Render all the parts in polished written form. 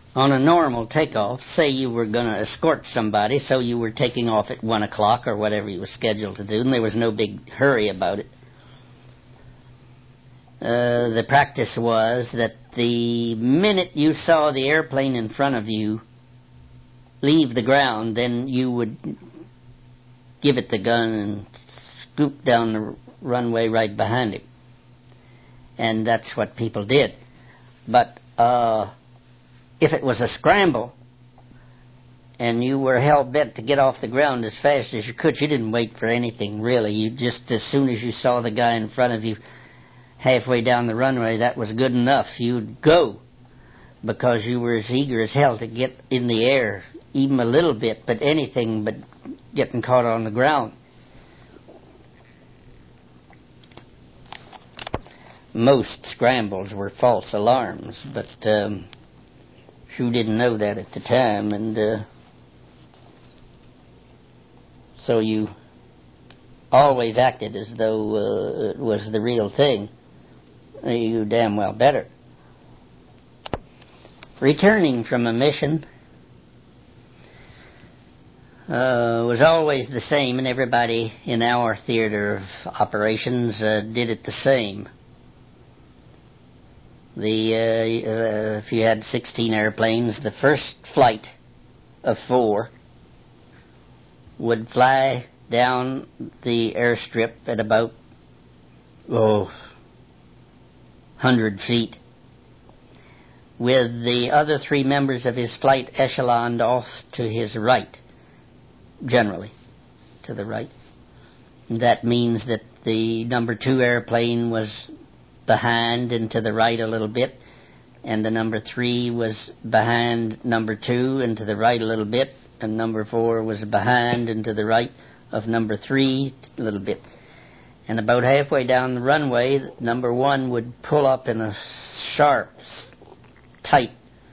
On a normal takeoff, say you were going to escort somebody, so you were taking off at 1 o'clock or whatever you were scheduled to do, and there was no big hurry about it. The practice was that the minute you saw the airplane in front of you leave the ground, then you would give it the gun and scoop down the runway right behind him. And that's what people did. But if it was a scramble and you were hell-bent to get off the ground as fast as you could, you didn't wait for anything, really. You just, as soon as you saw the guy in front of you halfway down the runway, that was good enough. You'd go because you were as eager as hell to get in the air, even a little bit, but anything but getting caught on the ground. Most scrambles were false alarms, but you didn't know that at the time, and so you always acted as though it was the real thing. You damn well better. Returning from a mission was always the same, and everybody in our theater of operations did it the same. If you had 16 airplanes, the first flight of 4 would fly down the airstrip at about 100 feet, with the other 3 members of his flight echeloned off to his right, generally to the right. That means that the number 2 airplane was behind and to the right a little bit, and the number 3 was behind number 2 and to the right a little bit, and number 4 was behind and to the right of number 3 a little bit. And about halfway down the runway, number 1 would pull up in a sharp, tight,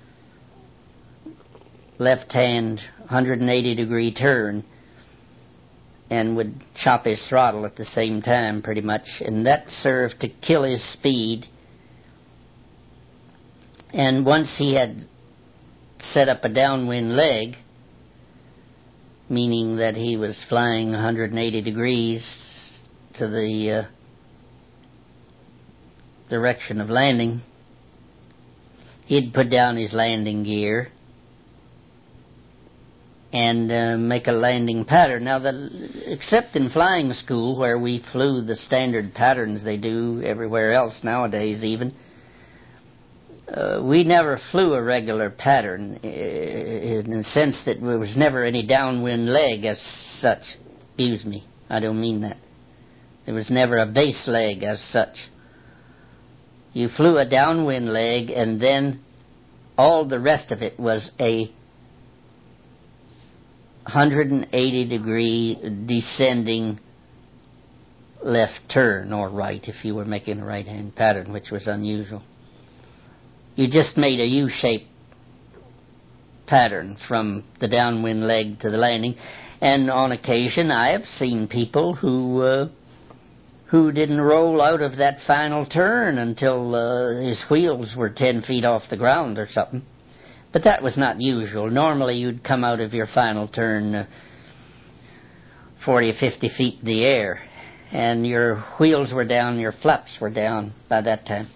left-hand 180-degree turn, and would chop his throttle at the same time, pretty much, and that served to kill his speed. And once he had set up a downwind leg, meaning that he was flying 180 degrees to the direction of landing, he'd put down his landing gear and make a landing pattern. Now, except in flying school, where we flew the standard patterns they do everywhere else nowadays even, we never flew a regular pattern in the sense that there was never any downwind leg as such. Excuse me, I don't mean that. There was never a base leg as such. You flew a downwind leg, and then all the rest of it was a 180-degree descending left turn, or right if you were making a right-hand pattern, which was unusual. You just made a U-shaped pattern from the downwind leg to the landing, and on occasion I have seen people who didn't roll out of that final turn until his wheels were 10 feet off the ground or something. But that was not usual. Normally you'd come out of your final turn 40 or 50 feet in the air, and your wheels were down, your flaps were down by that time.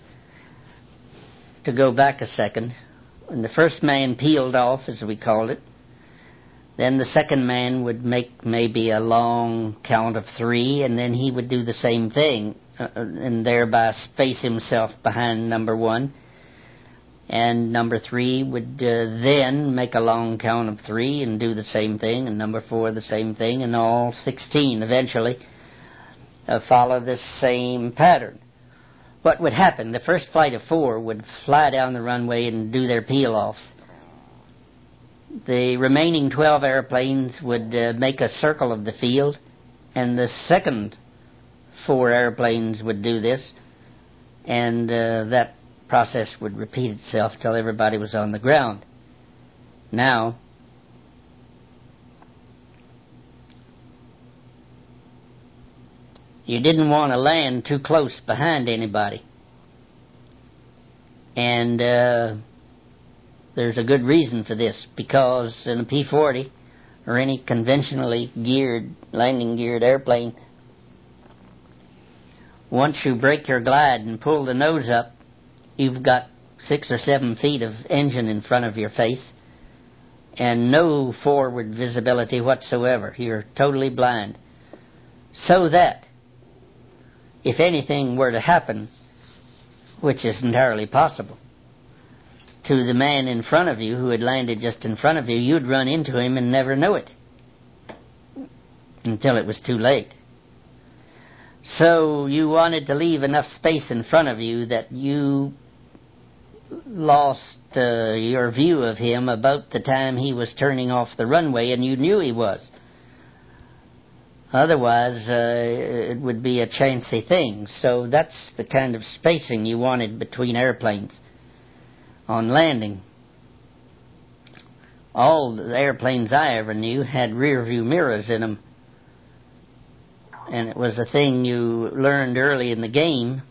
To go back a second, when the first man peeled off, as we called it, then the second man would make maybe a long count of 3, and then he would do the same thing, and thereby space himself behind number 1. And number 3 would then make a long count of 3 and do the same thing, and number 4 the same thing, and all 16 eventually follow the same pattern. What would happen? The first flight of 4 would fly down the runway and do their peel-offs. The remaining 12 airplanes would make a circle of the field, and the second 4 airplanes would do this, and that process would repeat itself till everybody was on the ground. Now, you didn't want to land too close behind anybody. And There's a good reason for this, because in a P-40 or any conventionally landing geared airplane, once you break your glide and pull the nose up, you've got 6 or 7 feet of engine in front of your face and no forward visibility whatsoever. You're totally blind. So that if anything were to happen, which is entirely possible, to the man in front of you who had landed just in front of you, you'd run into him and never know it until it was too late. So you wanted to leave enough space in front of you that you lost your view of him about the time he was turning off the runway, and you knew he was. Otherwise, it would be a chancy thing. So that's the kind of spacing you wanted between airplanes on landing. All the airplanes I ever knew had rear view mirrors in them. And it was a thing you learned early in the game,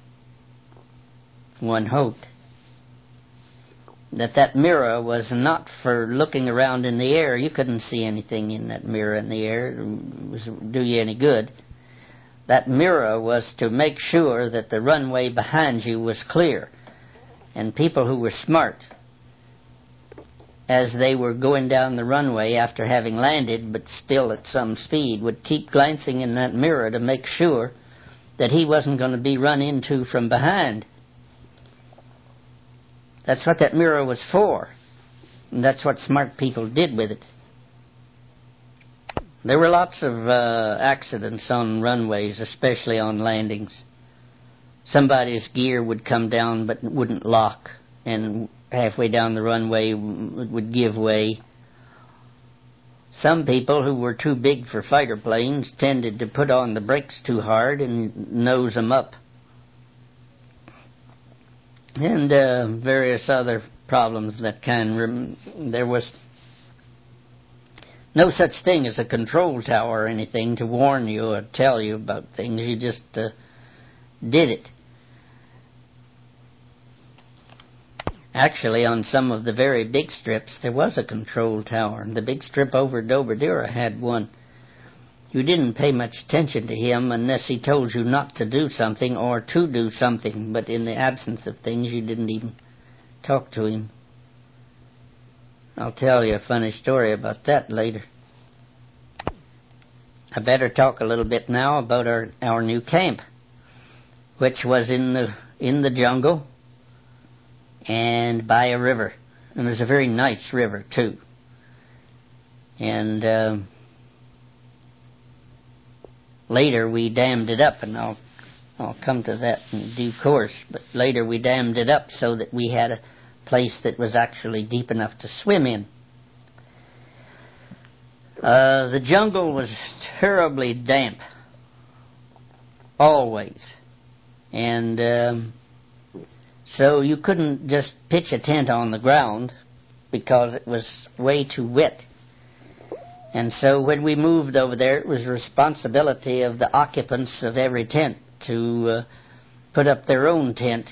one hoped, that mirror was not for looking around in the air. You couldn't see anything in that mirror in the air. It wouldn't do you any good. That mirror was to make sure that the runway behind you was clear. And people who were smart, as they were going down the runway after having landed, but still at some speed, would keep glancing in that mirror to make sure that he wasn't going to be run into from behind. That's what that mirror was for. And that's what smart people did with it. There were lots of accidents on runways, especially on landings. Somebody's gear would come down but wouldn't lock, and halfway down the runway it would give way. Some people who were too big for fighter planes tended to put on the brakes too hard and nose them up. And various other problems of that kind. There was no such thing as a control tower or anything to warn you or tell you about things. You just did it. Actually, on some of the very big strips, there was a control tower. The big strip over Doberdura had one. You didn't pay much attention to him unless he told you not to do something or to do something, but in the absence of things, you didn't even talk to him. I'll tell you a funny story about that later. I better talk a little bit now about our new camp, which was in the jungle and by a river. And it was a very nice river, too. And later we dammed it up, and I'll come to that in due course. But later we dammed it up so that we had a place that was actually deep enough to swim in. The jungle was terribly damp, always. And so you couldn't just pitch a tent on the ground because it was way too wet. And so when we moved over there, it was the responsibility of the occupants of every tent to put up their own tent.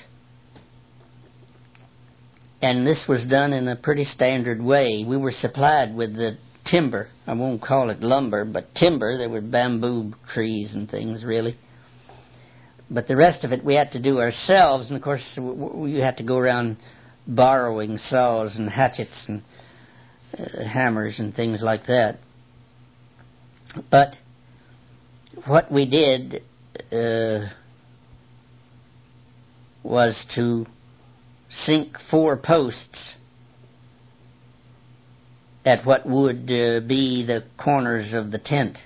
And this was done in a pretty standard way. We were supplied with the timber. I won't call it lumber, but timber. There were bamboo trees and things, really. But the rest of it we had to do ourselves. And, of course, we had to go around borrowing saws and hatchets and hammers and things like that. But what we did was to sink 4 posts at what would be the corners of the tent.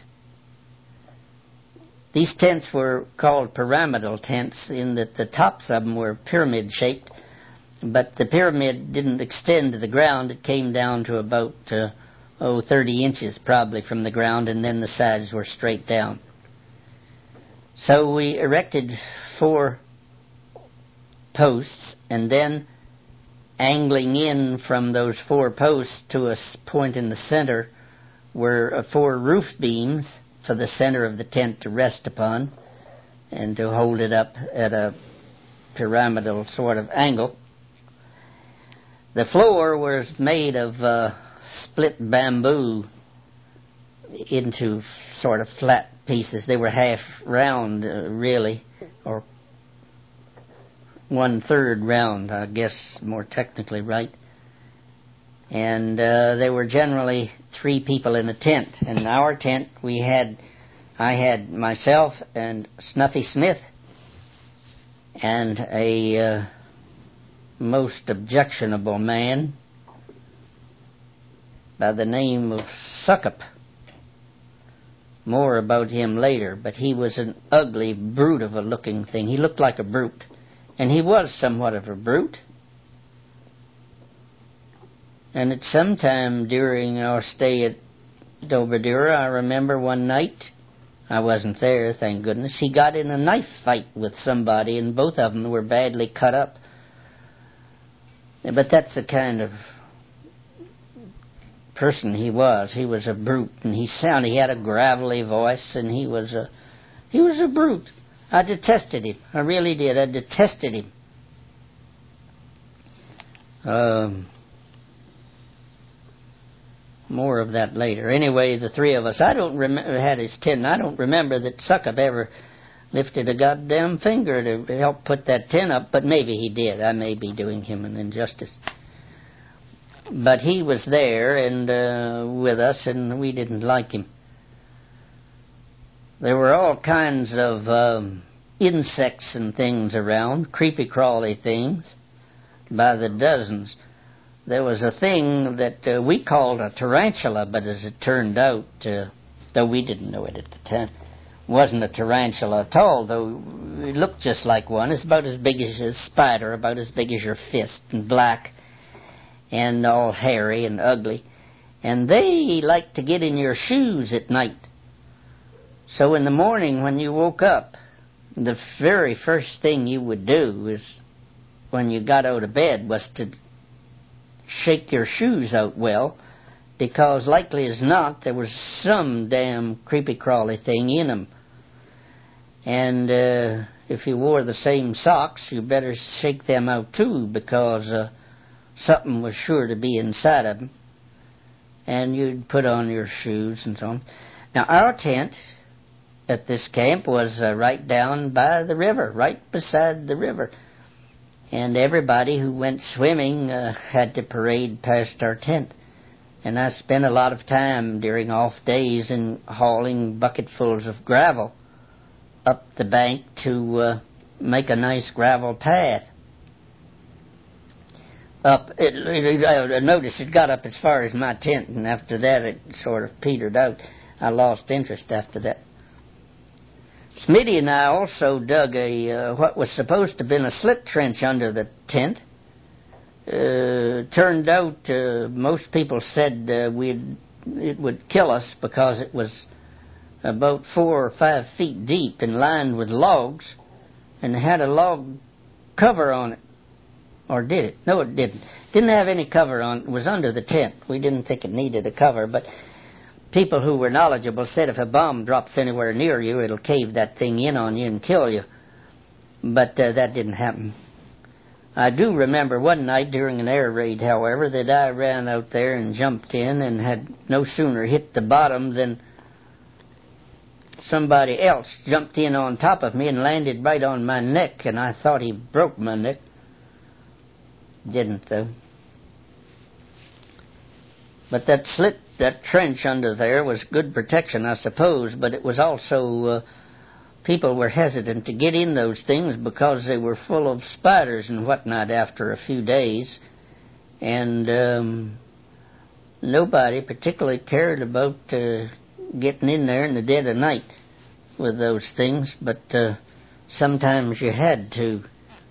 These tents were called pyramidal tents in that the tops of them were pyramid-shaped, but the pyramid didn't extend to the ground. It came down to about 30 inches probably from the ground, and then the sides were straight down. So we erected 4 posts, and then angling in from those 4 posts to a point in the center were 4 roof beams for the center of the tent to rest upon and to hold it up at a pyramidal sort of angle. The floor was made of split bamboo into sort of flat pieces. They were half round, really, or 1/3 round, I guess, more technically right. And there were generally 3 people in a tent. In our tent, I had myself and Snuffy Smith and a most objectionable man by the name of Suckup. More about him later, but he was an ugly brute of a looking thing. He looked like a brute, and he was somewhat of a brute. And at some time during our stay at Doberdura, I remember one night, I wasn't there, thank goodness, he got in a knife fight with somebody, and both of them were badly cut up. But that's the kind of person he was. He was a brute, and he had a gravelly voice, and he was a brute. I detested him. I really did. I detested him. More of that later. Anyway, the 3 of us, I don't remember, had his tent. I don't remember that Suckup ever lifted a goddamn finger to help put that tent up, but maybe he did. I may be doing him an injustice. But he was there and with us, and we didn't like him. There were all kinds of insects and things around, creepy-crawly things, by the dozens. There was a thing that we called a tarantula, but as it turned out, though we didn't know it at the time, wasn't a tarantula at all, though it looked just like one. It's about as big as a spider, about as big as your fist, and black, and all hairy and ugly. And they liked to get in your shoes at night. So in the morning when you woke up, the very first thing you would do is, when you got out of bed, was to shake your shoes out well, because likely as not there was some damn creepy-crawly thing in them. And if you wore the same socks, you better shake them out too, because something was sure to be inside of them. And you'd put on your shoes and so on. Now, our tent at this camp was right down by the river, right beside the river. And everybody who went swimming had to parade past our tent. And I spent a lot of time during off days in hauling bucketfuls of gravel up the bank to make a nice gravel path. I noticed it got up as far as my tent, and after that it sort of petered out. I lost interest after that. Smitty and I also dug what was supposed to have been a slit trench under the tent. Turned out most people said it would kill us because it was about 4 or 5 feet deep and lined with logs, and had a log cover on it. Or did it? No, it didn't. Didn't have any cover on it. It was under the tent. We didn't think it needed a cover, but people who were knowledgeable said if a bomb drops anywhere near you, it'll cave that thing in on you and kill you. But that didn't happen. I do remember one night during an air raid, however, that I ran out there and jumped in and had no sooner hit the bottom than somebody else jumped in on top of me and landed right on my neck, and I thought he broke my neck. Didn't, though. But that trench under there was good protection, I suppose, but it was also, people were hesitant to get in those things because they were full of spiders and whatnot after a few days, and nobody particularly cared about getting in there in the dead of night with those things, but sometimes you had to.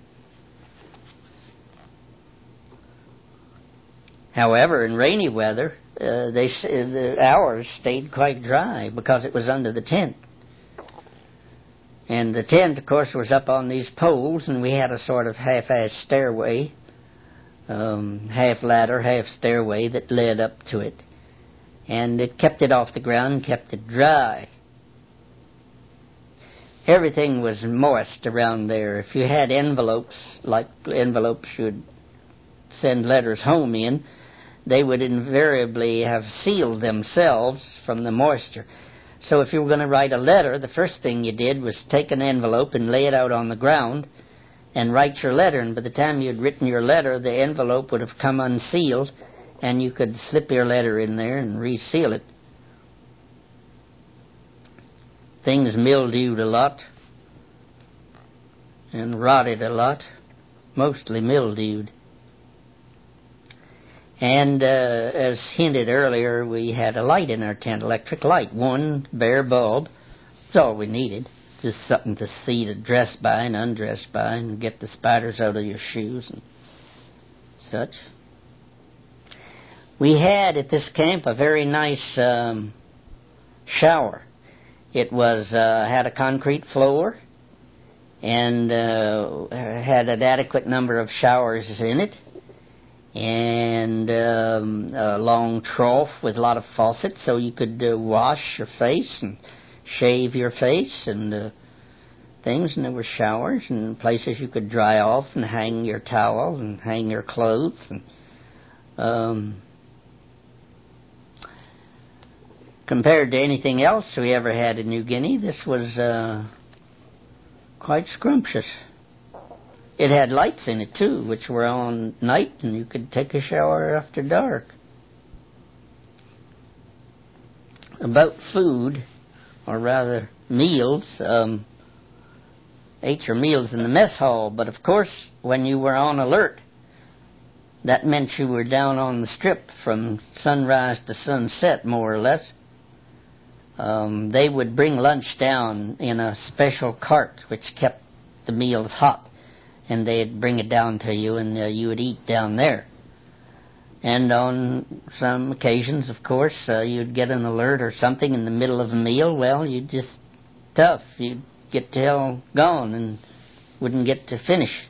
However, in rainy weather, ours stayed quite dry because it was under the tent. And the tent, of course, was up on these poles, and we had a sort of half-assed stairway, half ladder, half stairway that led up to it. And it kept it off the ground and kept it dry. Everything was moist around there. If you had envelopes, like envelopes you'd send letters home in, they would invariably have sealed themselves from the moisture. So if you were going to write a letter, the first thing you did was take an envelope and lay it out on the ground and write your letter. And by the time you had written your letter, the envelope would have come unsealed, and you could slip your letter in there and reseal it. Things mildewed a lot and rotted a lot, mostly mildewed. And as hinted earlier, we had a light in our tent, electric light, one bare bulb. That's all we needed, just something to see to dress by and undress by and get the spiders out of your shoes and such. We had at this camp a very nice shower. It was had a concrete floor and had an adequate number of showers in it, and a long trough with a lot of faucets so you could wash your face and shave your face and things, and there were showers and places you could dry off and hang your towel and hang your clothes. And compared to anything else we ever had in New Guinea, this was quite scrumptious. It had lights in it, too, which were on night, and you could take a shower after dark. About food, or rather meals, ate your meals in the mess hall, but of course, when you were on alert, that meant you were down on the strip from sunrise to sunset, more or less. They would bring lunch down in a special cart which kept the meals hot, and they'd bring it down to you, and you would eat down there. And on some occasions, of course, you'd get an alert or something in the middle of a meal. Well, you'd just tough. You'd get to hell gone and wouldn't get to finish.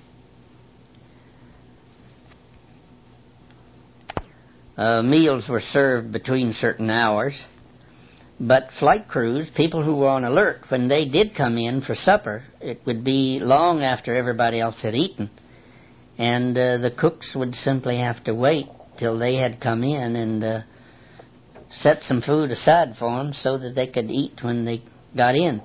Meals were served between certain hours. But flight crews, people who were on alert, when they did come in for supper, it would be long after everybody else had eaten. And the cooks would simply have to wait till they had come in and set some food aside for them so that they could eat when they got in.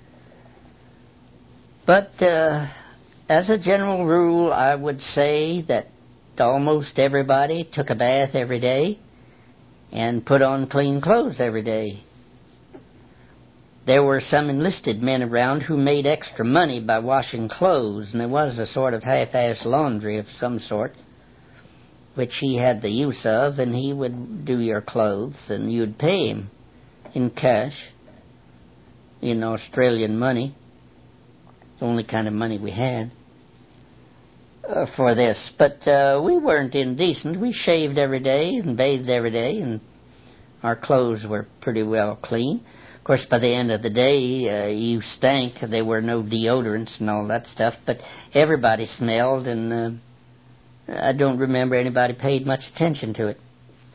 But as a general rule, I would say that almost everybody took a bath every day and put on clean clothes every day. There were some enlisted men around who made extra money by washing clothes, and there was a sort of half-assed laundry of some sort, which he had the use of, and he would do your clothes, and you'd pay him in cash, in Australian money, the only kind of money we had for this. But we weren't indecent. We shaved every day and bathed every day, and our clothes were pretty well clean. Of course, by the end of the day, you stank. There were no deodorants and all that stuff, but everybody smelled, and I don't remember anybody paid much attention to it.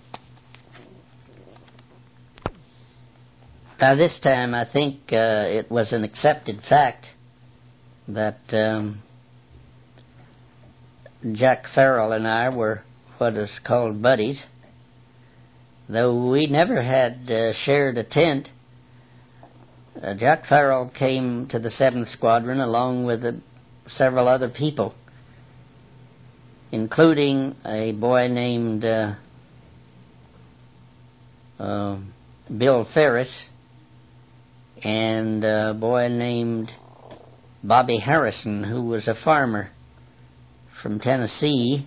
By this time, I think it was an accepted fact that Jack Farrell and I were what is called buddies. Though we never had shared a tent, Jack Farrell came to the 7th Squadron along with several other people, including a boy named Bill Ferris and a boy named Bobby Harrison, who was a farmer from Tennessee,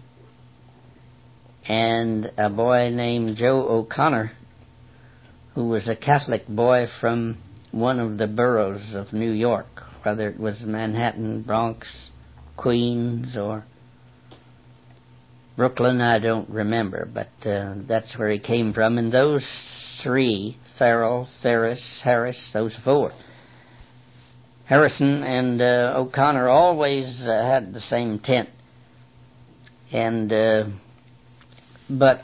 and a boy named Joe O'Connor, who was a Catholic boy from one of the boroughs of New York, whether it was Manhattan, Bronx, Queens, or Brooklyn, I don't remember, but that's where he came from. And those three, Farrell, Ferris, Harris, those four, Harrison and O'Connor always had the same tent. And but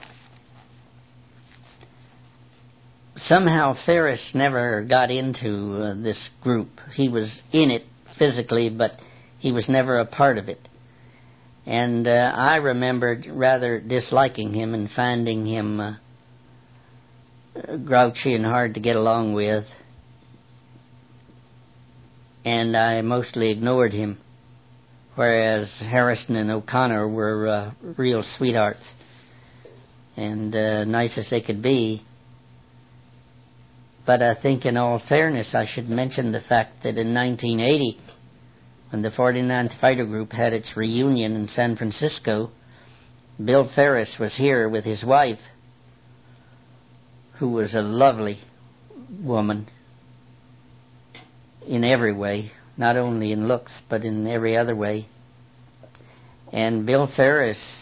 somehow Ferris never got into this group. He was in it physically, but he was never a part of it. And I remembered rather disliking him and finding him grouchy and hard to get along with. And I mostly ignored him, whereas Harrison and O'Connor were real sweethearts and nice as they could be. But I think in all fairness I should mention the fact that in 1980, when the 49th Fighter Group had its reunion in San Francisco, Bill Ferris was here with his wife, who was a lovely woman in every way, not only in looks, but in every other way. And Bill Ferris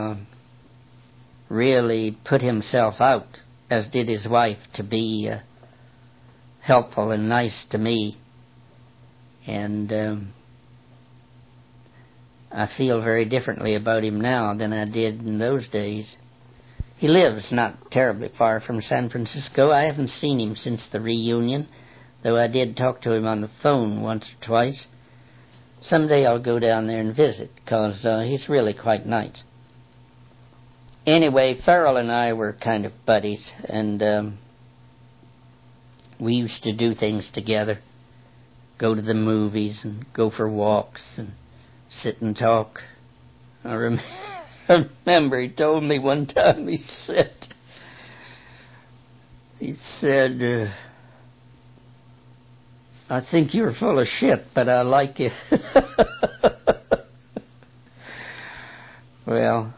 really put himself out, as did his wife, to be helpful and nice to me. And I feel very differently about him now than I did in those days. He lives not terribly far from San Francisco. I haven't seen him since the reunion, though I did talk to him on the phone once or twice. Someday I'll go down there and visit, because he's really quite nice. Anyway, Farrell and I were kind of buddies, and we used to do things together, go to the movies and go for walks and sit and talk. I remember he told me one time, he said, I think you're full of shit, but I like you. Well,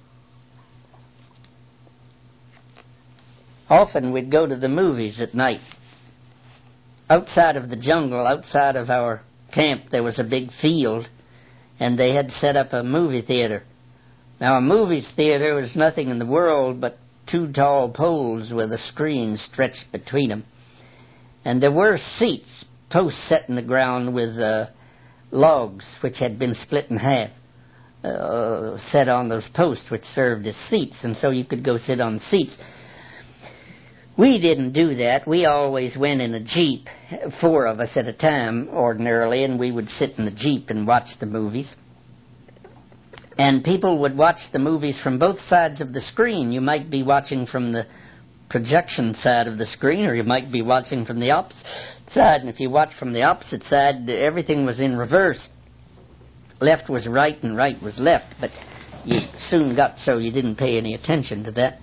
often we'd go to the movies at night. Outside of the jungle, outside of our camp, there was a big field, and they had set up a movie theater. Now, a movie theater was nothing in the world but two tall poles with a screen stretched between them. And there were seats, posts set in the ground with logs which had been split in half, set on those posts which served as seats, and so you could go sit on the seats. We didn't do that. We always went in a Jeep, 4 of us at a time ordinarily, and we would sit in the Jeep and watch the movies. And people would watch the movies from both sides of the screen. You might be watching from the projection side of the screen, or you might be watching from the opposite side. And if you watched from the opposite side, everything was in reverse. Left was right and right was left, but you soon got so you didn't pay any attention to that.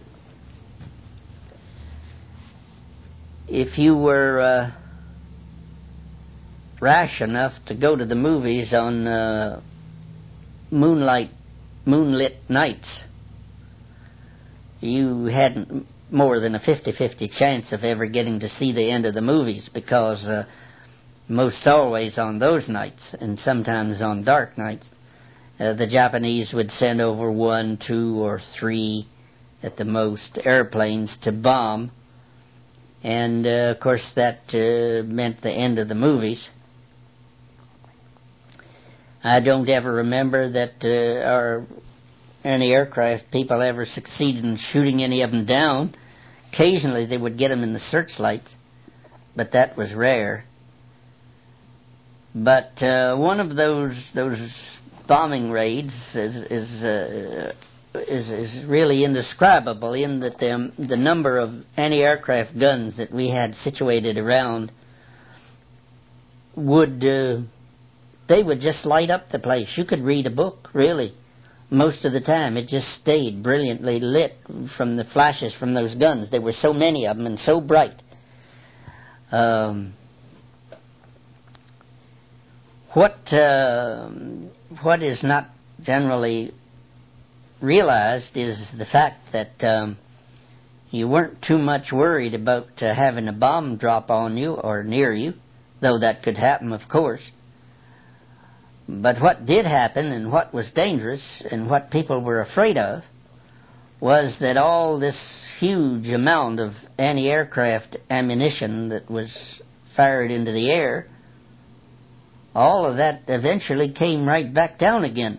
If you were rash enough to go to the movies on moonlit nights, you hadn't more than a 50-50 chance of ever getting to see the end of the movies, because most always on those nights, and sometimes on dark nights, the Japanese would send over 1, 2, or 3 at the most airplanes to bomb. And, of course, that meant the end of the movies. I don't ever remember that our anti-aircraft people ever succeeded in shooting any of them down. Occasionally they would get them in the searchlights, but that was rare. But one of those bombing raids is really indescribable, in that the number of anti-aircraft guns that we had situated around would just light up the place. You could read a book, really. Most of the time it just stayed brilliantly lit from the flashes from those guns. There were so many of them and so bright. What is not generally realized is the fact that you weren't too much worried about having a bomb drop on you or near you, though that could happen, of course. But what did happen, and what was dangerous, and what people were afraid of, was that all this huge amount of anti-aircraft ammunition that was fired into the air, all of that eventually came right back down again.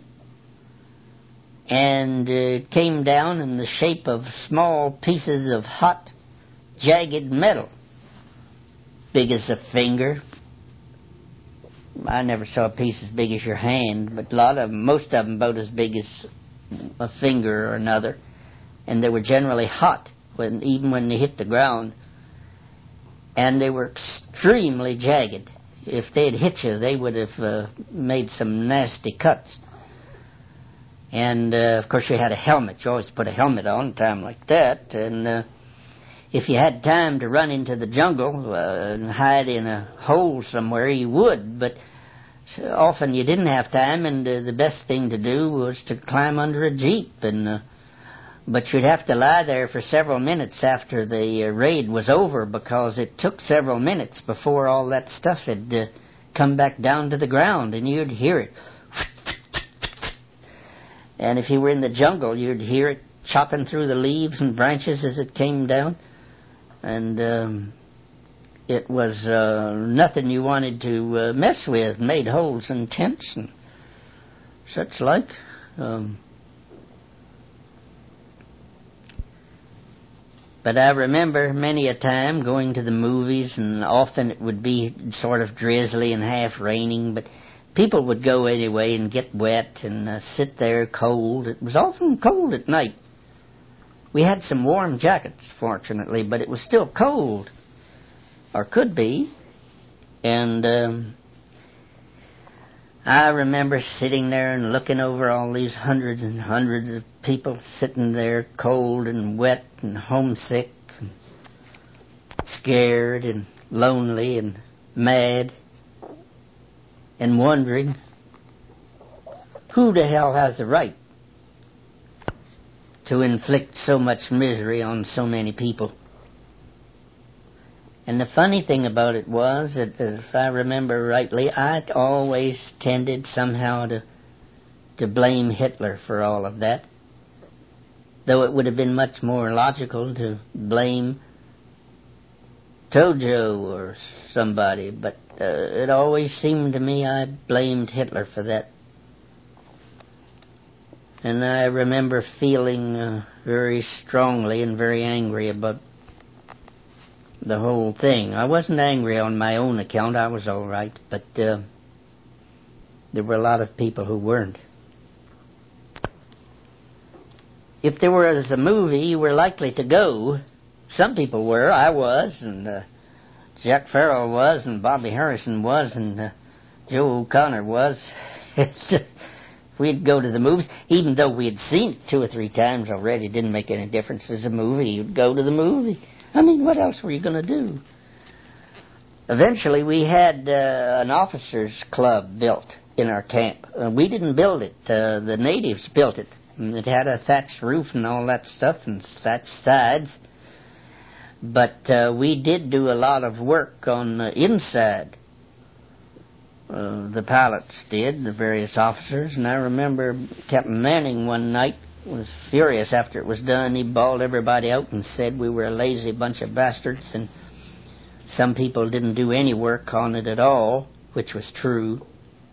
And it came down in the shape of small pieces of hot, jagged metal, big as a finger, I never saw a piece as big as your hand, but most of them about as big as a finger or another, and they were generally hot even when they hit the ground, and they were extremely jagged. If they'd hit you, they would have made some nasty cuts. And of course, you had a helmet. You always put a helmet on at a time like that, and if you had time to run into the jungle and hide in a hole somewhere, you would, but often you didn't have time, and the best thing to do was to climb under a jeep. But you'd have to lie there for several minutes after the raid was over, because it took several minutes before all that stuff had come back down to the ground, and you'd hear it. And if you were in the jungle, you'd hear it chopping through the leaves and branches as it came down. And it was nothing you wanted to mess with. Made holes in tents and such like. But I remember many a time going to the movies, and often it would be sort of drizzly and half raining, but people would go anyway and get wet and sit there cold. It was often cold at night. We had some warm jackets, fortunately, but it was still cold, or could be. And I remember sitting there and looking over all these hundreds and hundreds of people sitting there cold and wet and homesick and scared and lonely and mad, and wondering, who the hell has the right to inflict so much misery on so many people? And the funny thing about it was that, if I remember rightly, I always tended somehow to blame Hitler for all of that, though it would have been much more logical to blame Tojo or somebody, but it always seemed to me I blamed Hitler for that. And I remember feeling very strongly and very angry about the whole thing. I wasn't angry on my own account. I was all right, but there were a lot of people who weren't. If there was a movie, you were likely to go. Some people were. I was, and Jack Farrell was, and Bobby Harrison was, and Joe O'Connor was. We'd go to the movies, even though we had seen it 2 or 3 times already. It didn't make any difference. As a movie, you'd go to the movie. I mean, what else were you going to do? Eventually, we had an officers' club built in our camp. We didn't build it. The natives built it. And it had a thatched roof and all that stuff, and thatched sides. But we did do a lot of work on the inside. The pilots did, the various officers, and I remember Captain Manning one night was furious after it was done. He bawled everybody out and said we were a lazy bunch of bastards, and some people didn't do any work on it at all, which was true.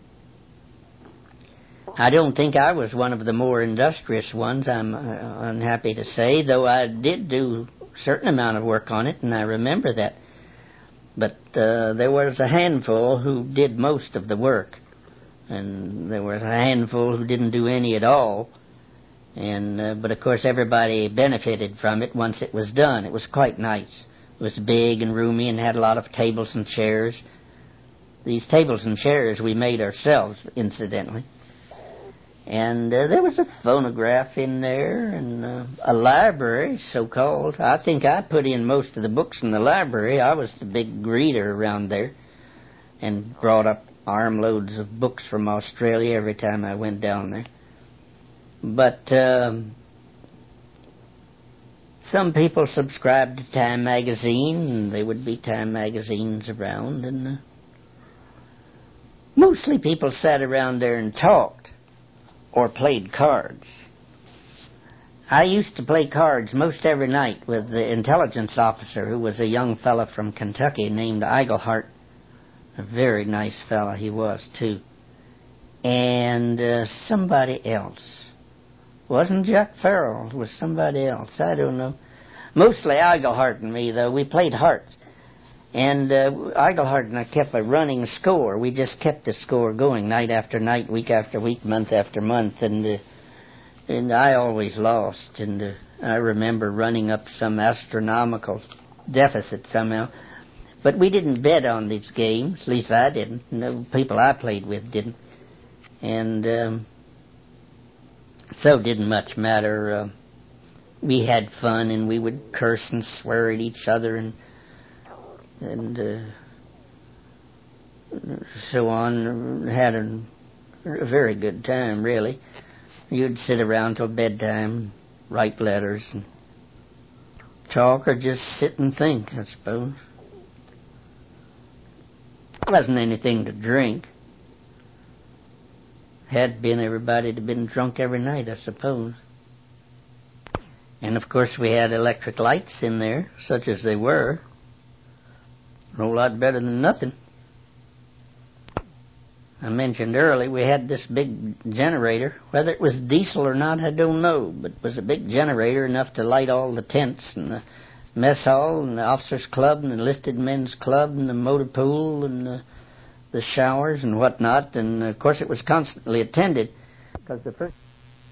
I don't think I was one of the more industrious ones, I'm unhappy to say, though I did do a certain amount of work on it, and I remember that. But there was a handful who did most of the work, and there was a handful who didn't do any at all. And but of course everybody benefited from it once it was done. It was quite nice. It was big and roomy and had a lot of tables and chairs. These tables and chairs we made ourselves, incidentally. And there was a phonograph in there, and a library, so-called. I think I put in most of the books in the library. I was the big reader around there, and brought up armloads of books from Australia every time I went down there. But some people subscribed to Time magazine, and there would be Time magazines around, and mostly people sat around there and talked or played cards. I used to play cards most every night with the intelligence officer, who was a young fella from Kentucky named Eigelhart. A very nice fella he was, too. And somebody else. Wasn't Jack Farrell. It was somebody else. I don't know. Mostly Eigelhart and me, though. We played hearts. And Iglehart and I kept a running score. We just kept the score going night after night, week after week, month after month, and I always lost. And I remember running up some astronomical deficit somehow. But we didn't bet on these games. At least I didn't. No people I played with didn't. And so it didn't much matter. We had fun, and we would curse and swear at each other, and so on. Had a very good time, really. You'd sit around till bedtime, write letters, and talk, or just sit and think, I suppose. There wasn't anything to drink. Had been, everybody'd have been drunk every night, I suppose. And of course we had electric lights in there, such as they were. A whole lot better than nothing. I mentioned earlier we had this big generator. Whether it was diesel or not, I don't know, but it was a big generator, enough to light all the tents and the mess hall and the officers' club and the enlisted men's club and the motor pool and the showers and whatnot. And of course it was constantly attended, because the first